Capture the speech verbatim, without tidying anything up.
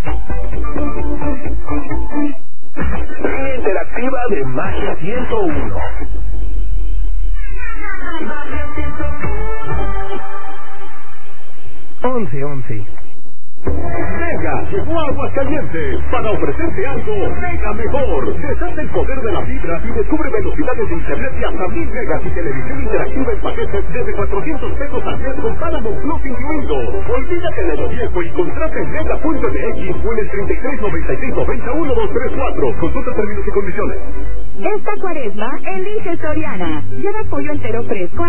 Interactiva de Magia ciento uno. once once. Mega llegó a Aguascalientes para ofrecerte algo mega mejor. Desata el poder de la fibra y descubre velocidades de internet de hasta mil megas y televisión interactiva en paquetes desde cuatrocientos pesos al mes con Paramount Plus incluido. Olvídate de lo viejo y contrata en mega punto m x o en el treinta y tres noventa y seis noventa uno dos tres cuatro. Consulta términos y condiciones. Esta cuaresma elige Soriana. Lleva pollo entero fresco